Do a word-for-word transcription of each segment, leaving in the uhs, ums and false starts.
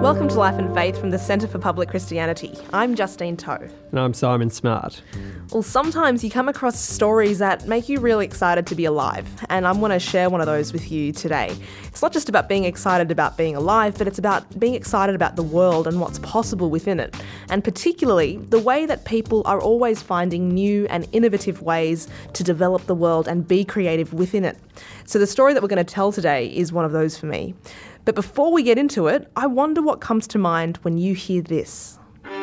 Welcome to Life and Faith from the Centre for Public Christianity. I'm Justine Toe. And I'm Simon Smart. Well, sometimes you come across stories that make you really excited to be alive, and I want to share one of those with you today. It's not just about being excited about being alive, but it's about being excited about the world and what's possible within it, and particularly the way that people are always finding new and innovative ways to develop the world and be creative within it. So the story that we're going to tell today is one of those for me. But before we get into it, I wonder what comes to mind when you hear this.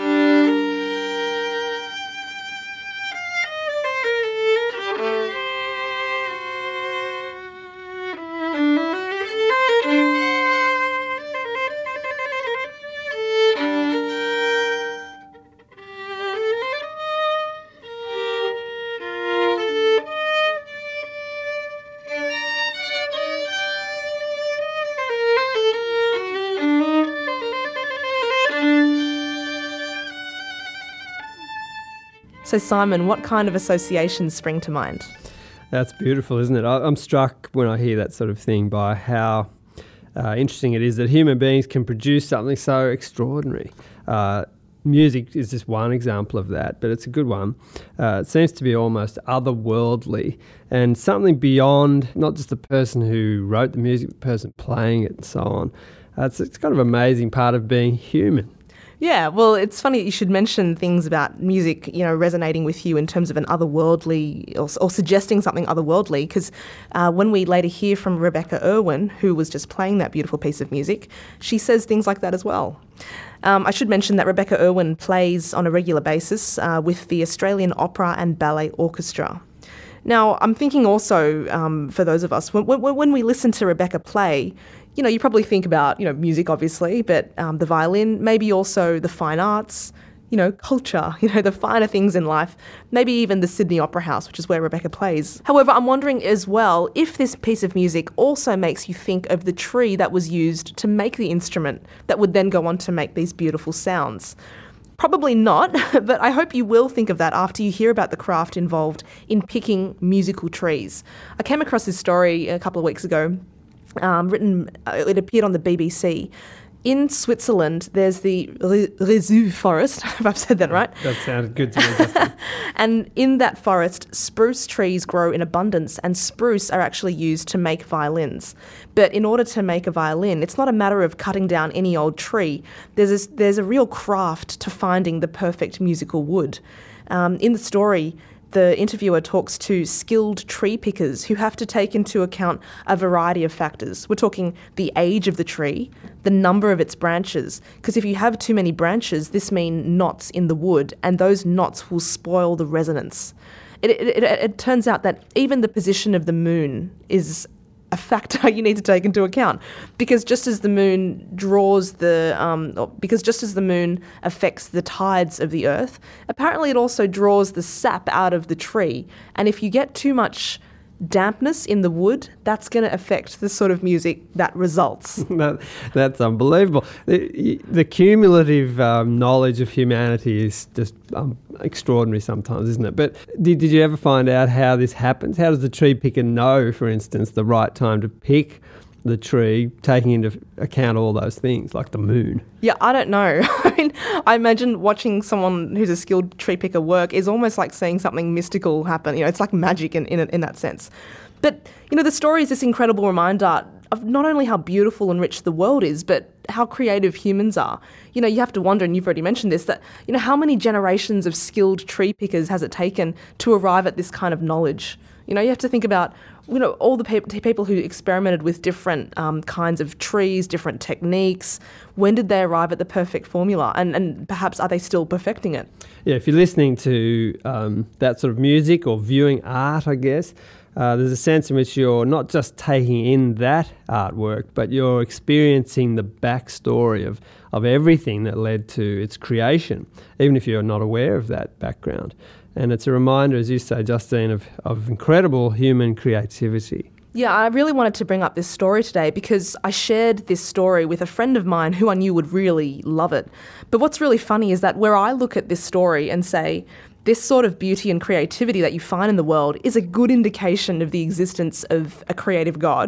So Simon, what kind of associations spring to mind? That's beautiful, isn't it? I, I'm struck when I hear that sort of thing by how uh, interesting it is that human beings can produce something so extraordinary. Uh, music is just one example of that, but it's a good one. Uh, it seems to be almost otherworldly and something beyond not just the person who wrote the music, the person playing it and so on. Uh, it's, it's kind of an amazing part of being human. Yeah, well, it's funny you should mention things about music, you know, resonating with you in terms of an otherworldly or, or suggesting something otherworldly, because uh, when we later hear from Rebecca Irwin, who was just playing that beautiful piece of music, she says things like that as well. Um, I should mention that Rebecca Irwin plays on a regular basis uh, with the Australian Opera and Ballet Orchestra. Now, I'm thinking also, um, for those of us, when, when, when we listen to Rebecca play, you know, you probably think about, you know, music, obviously, but um, the violin, maybe also the fine arts, you know, culture, you know, the finer things in life, maybe even the Sydney Opera House, which is where Rebecca plays. However, I'm wondering as well if this piece of music also makes you think of the tree that was used to make the instrument that would then go on to make these beautiful sounds. Probably not, but I hope you will think of that after you hear about the craft involved in picking musical trees. I came across this story a couple of weeks ago. Um, written, uh, it appeared on the B B C. In Switzerland, there's the Rézeux forest, if I've said that right. That sounded good to me, Justin. And in that forest, spruce trees grow in abundance, and spruce are actually used to make violins. But in order to make a violin, it's not a matter of cutting down any old tree. There's a, there's a real craft to finding the perfect musical wood. Um, in the story, the interviewer talks to skilled tree pickers who have to take into account a variety of factors. We're talking the age of the tree, the number of its branches, because if you have too many branches, this means knots in the wood, and those knots will spoil the resonance. It, it, it, it turns out that even the position of the moon is a factor you need to take into account, because just as the moon draws the, um, because just as the moon affects the tides of the earth, apparently it also draws the sap out of the tree. And if you get too much dampness in the wood, that's going to affect the sort of music that results. that, that's unbelievable. The, the cumulative um, knowledge of humanity is just um, extraordinary sometimes, isn't it? But did, did you ever find out how this happens? How does the tree picker know, for instance, the right time to pick the tree, taking into account all those things like the moon? Yeah, I don't know. I mean, I imagine watching someone who's a skilled tree picker work is almost like seeing something mystical happen. You know, it's like magic in, in, in that sense. But, you know, the story is this incredible reminder of not only how beautiful and rich the world is, but how creative humans are. You know, you have to wonder, and you've already mentioned this, that, you know, how many generations of skilled tree pickers has it taken to arrive at this kind of knowledge? You know, you have to think about, you know, all the pe- people who experimented with different um, kinds of trees, different techniques. When did they arrive at the perfect formula? And, and perhaps are they still perfecting it? Yeah, if you're listening to um, that sort of music or viewing art, I guess, uh, there's a sense in which you're not just taking in that artwork, but you're experiencing the backstory of, of everything that led to its creation, even if you're not aware of that background. And it's a reminder, as you say, Justine, of, of incredible human creativity. Yeah, I really wanted to bring up this story today because I shared this story with a friend of mine who I knew would really love it. But what's really funny is that where I look at this story and say, this sort of beauty and creativity that you find in the world is a good indication of the existence of a creative God,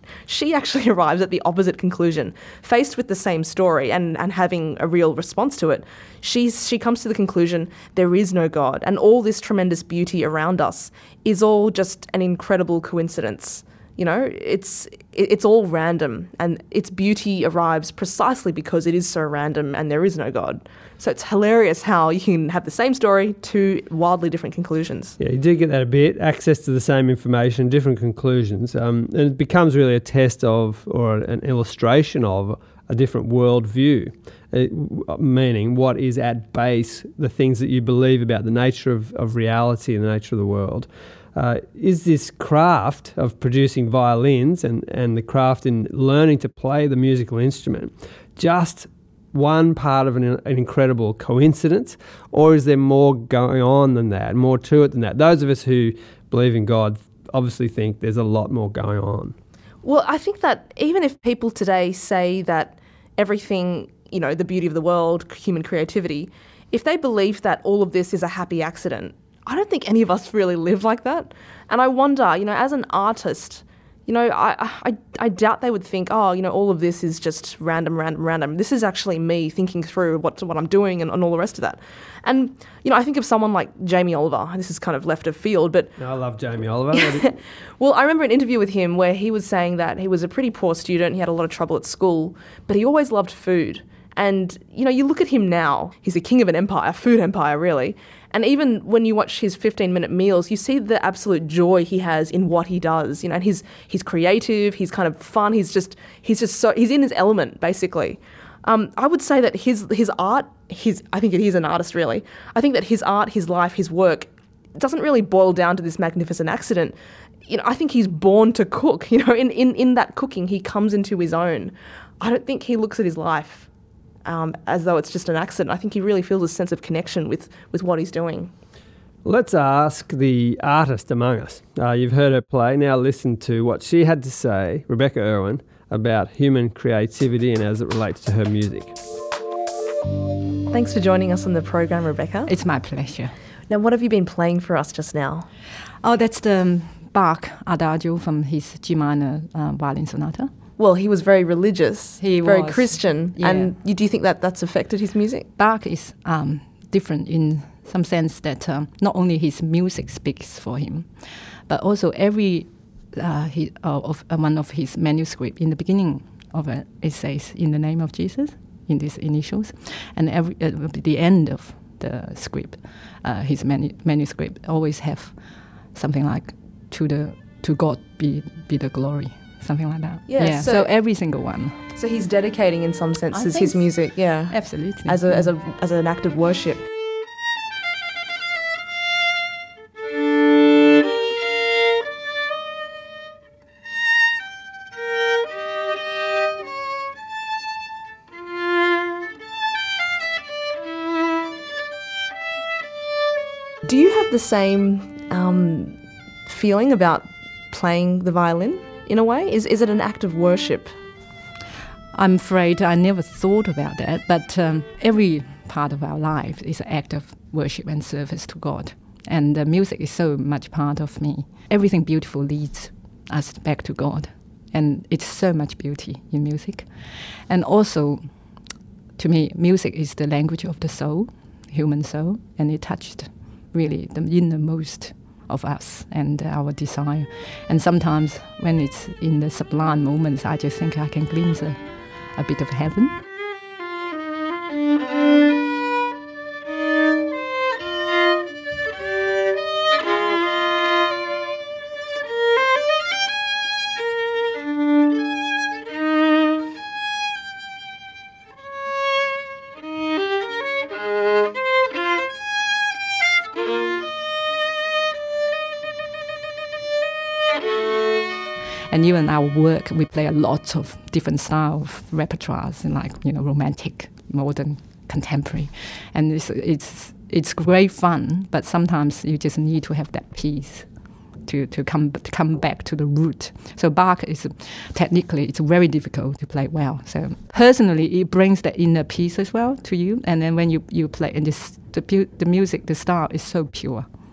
she actually arrives at the opposite conclusion. Faced with the same story and, and having a real response to it, she's, she comes to the conclusion there is no God, and all this tremendous beauty around us is all just an incredible coincidence. You know, it's it's all random, and its beauty arrives precisely because it is so random and there is no God. So it's hilarious how you can have the same story, two wildly different conclusions. Yeah, you do get that a bit, access to the same information, different conclusions. Um, and it becomes really a test of, or an illustration of, a different worldview, uh, meaning what is at base the things that you believe about the nature of, of reality and the nature of the world. Uh, is this craft of producing violins and, and the craft in learning to play the musical instrument just one part of an, an incredible coincidence, or is there more going on than that, more to it than that? Those of us who believe in God obviously think there's a lot more going on. Well, I think that even if people today say that everything, you know, the beauty of the world, human creativity, if they believe that all of this is a happy accident, I don't think any of us really live like that. And I wonder, you know, as an artist, you know, I, I, I doubt they would think, oh, you know, all of this is just random, random, random. This is actually me thinking through what what I'm doing and, and all the rest of that. And, you know, I think of someone like Jamie Oliver. This is kind of left of field, but... No, I love Jamie Oliver. Well, I remember an interview with him where he was saying that he was a pretty poor student. He had a lot of trouble at school, but he always loved food. And, you know, you look at him now, he's the king of an empire, food empire, really. And even when you watch his fifteen-minute meals, you see the absolute joy he has in what he does. You know, and he's he's creative, he's kind of fun, he's just he's just so he's in his element, basically. Um, I would say that his his art, his I think he's an artist, really. I think that his art, his life, his work doesn't really boil down to this magnificent accident. You know, I think he's born to cook. You know, in, in, in that cooking, he comes into his own. I don't think he looks at his life Um, as though it's just an accident. I think he really feels a sense of connection with, with what he's doing. Let's ask the artist among us. Uh, you've heard her play. Now listen to what she had to say, Rebecca Irwin, about human creativity and as it relates to her music. Thanks for joining us on the program, Rebecca. It's my pleasure. Now, what have you been playing for us just now? Oh, that's the Bach Adagio from his G minor uh, violin sonata. Well, he was very religious, he very was, Christian. Yeah. And you, do you think that that's affected his music? Bach is um, different in some sense that um, not only his music speaks for him, but also every uh, he, uh, of uh, one of his manuscripts in the beginning of it, it says, "In the name of Jesus," in these initials. And every uh, at the end of the script, uh, his manu- manuscript always have something like, to the to God be, be the glory. Something like that. Yeah, yeah. So, so every single one. So he's dedicating, in some senses, I his think music, yeah, absolutely, as a as a as an act of worship. Do you have the same um, feeling about playing the violin? In a way, is is it an act of worship? I'm afraid I never thought about that, but um, every part of our life is an act of worship and service to God. And uh, music is so much part of me. Everything beautiful leads us back to God. And it's so much beauty in music. And also, to me, music is the language of the soul, human soul, and it touched really the innermost of us and our desire. And sometimes when it's in the sublime moments, I just think I can glimpse a, a bit of heaven. And even our work, we play a lot of different styles of repertoires, and like, you know, romantic, modern, contemporary. And it's, it's, it's great fun, but sometimes you just need to have that peace to, to, come, to come back to the root. So Bach is, technically, it's very difficult to play well. So personally, it brings that inner peace as well to you. And then when you, you play, and this, the, the music, the style is so pure.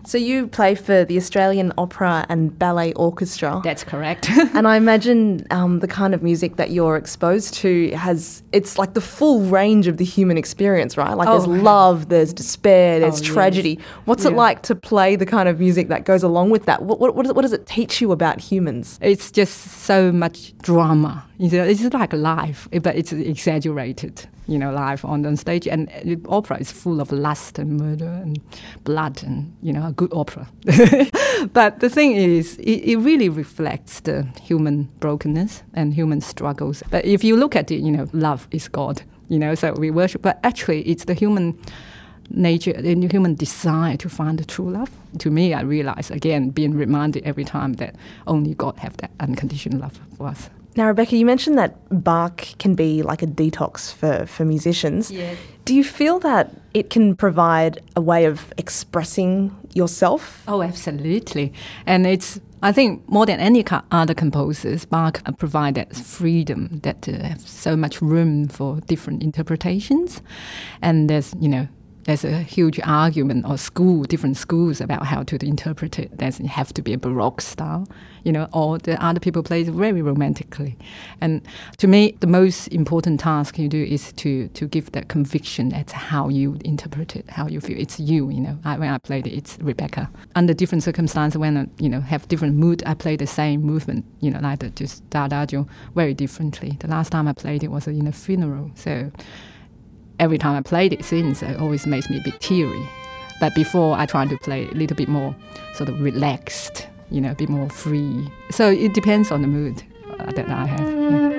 So you play for the Australian Opera and Ballet Orchestra. That's correct. And I imagine um, the kind of music that you're exposed to has, it's like the full range of the human experience, right? Like Oh. there's love, there's despair, there's Oh, tragedy. yes. What's it Yeah. like to play the kind of music that goes along with that? What, what, what, does, it, what does it teach you about humans? It's just so much drama. You know, it's like life, but it's exaggerated, you know, life on, on stage. And uh, opera is full of lust and murder and blood and, you know, a good opera. But the thing is, it, it really reflects the human brokenness and human struggles. But if you look at it, you know, love is God, you know, so we worship. But actually, it's the human nature, the human desire to find the true love. To me, I realize, again, being reminded every time that only God have that unconditional love for us. Now, Rebecca, you mentioned that Bach can be like a detox for, for musicians. Yes. Do you feel that it can provide a way of expressing yourself? Oh, absolutely. And it's, I think, more than any co- other composers, Bach uh, provide that freedom, that uh, have so much room for different interpretations. And there's, you know, there's a huge argument or school, different schools about how to interpret it. There's it have to be a Baroque style, you know, or the other people play it very romantically. And to me, the most important task you do is to to give that conviction at how you interpret it, how you feel. It's you, you know. I, when I played it, it's Rebecca. Under different circumstances, when I, you know, have different mood, I play the same movement, you know, like the just Adagio very differently. The last time I played it was in a funeral, so every time I played it since, it always makes me a bit teary. But before, I try to play a little bit more sort of relaxed, you know, a bit more free. So it depends on the mood uh, that I have. Yeah.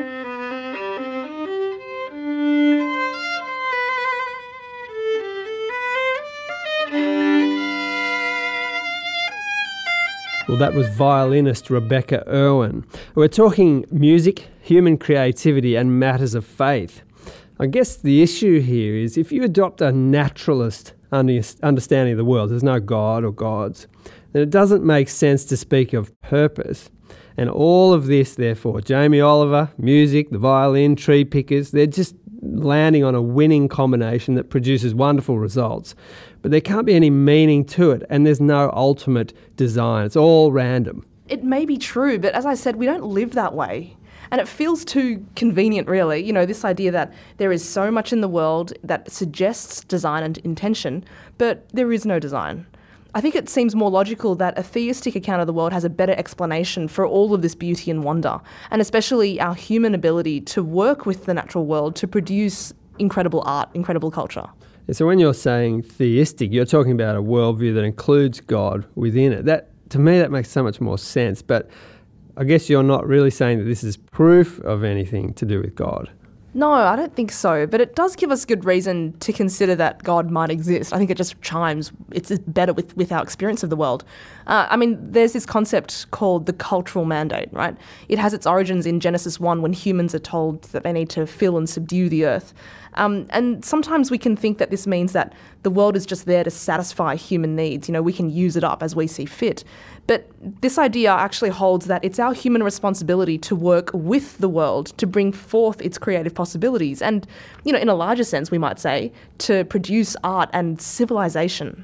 Well, that was violinist Rebecca Irwin. We're talking music, human creativity and matters of faith. I guess the issue here is if you adopt a naturalist understanding of the world, there's no God or gods, then it doesn't make sense to speak of purpose. And all of this, therefore, Jamie Oliver, music, the violin, tree pickers, they're just landing on a winning combination that produces wonderful results. But there can't be any meaning to it, and there's no ultimate design. It's all random. It may be true, but as I said, we don't live that way. And it feels too convenient, really. You know, this idea that there is so much in the world that suggests design and intention, but there is no design. I think it seems more logical that a theistic account of the world has a better explanation for all of this beauty and wonder, and especially our human ability to work with the natural world to produce incredible art, incredible culture. So when you're saying theistic, you're talking about a worldview that includes God within it. That, to me, that makes so much more sense. But I guess you're not really saying that this is proof of anything to do with God. No, I don't think so, but it does give us good reason to consider that God might exist. I think it just chimes, it's better with, with our experience of the world. Uh, I mean, there's this concept called the cultural mandate, right? It has its origins in Genesis one when humans are told that they need to fill and subdue the earth. Um, and sometimes we can think that this means that the world is just there to satisfy human needs. You know, we can use it up as we see fit. But this idea actually holds that it's our human responsibility to work with the world to bring forth its creative possibilities and, you know, in a larger sense, we might say, to produce art and civilization.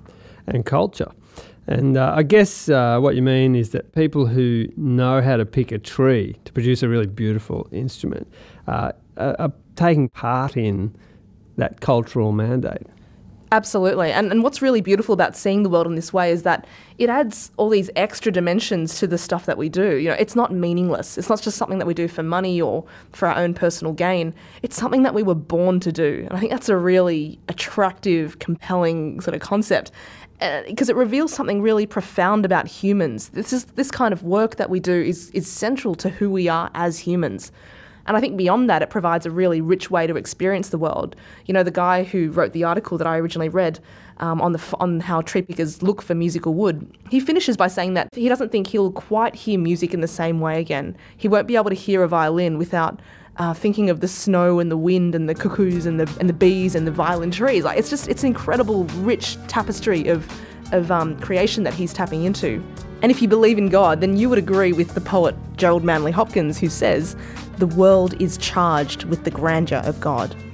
And culture. And uh, I guess uh, what you mean is that people who know how to pick a tree to produce a really beautiful instrument uh, are, are taking part in that cultural mandate. Absolutely. And and what's really beautiful about seeing the world in this way is that it adds all these extra dimensions to the stuff that we do. You know, it's not meaningless. It's not just something that we do for money or for our own personal gain. It's something that we were born to do. And I think that's a really attractive, compelling sort of concept because uh, it reveals something really profound about humans. This is this kind of work that we do is is central to who we are as humans. And I think beyond that, it provides a really rich way to experience the world. You know, the guy who wrote the article that I originally read um, on the on how tree pickers look for musical wood, he finishes by saying that he doesn't think he'll quite hear music in the same way again. He won't be able to hear a violin without uh, thinking of the snow and the wind and the cuckoos and the and the bees and the violin trees. Like it's just it's an incredible, rich tapestry of of um, creation that he's tapping into. And if you believe in God, then you would agree with the poet Gerald Manley Hopkins, who says, "The world is charged with the grandeur of God."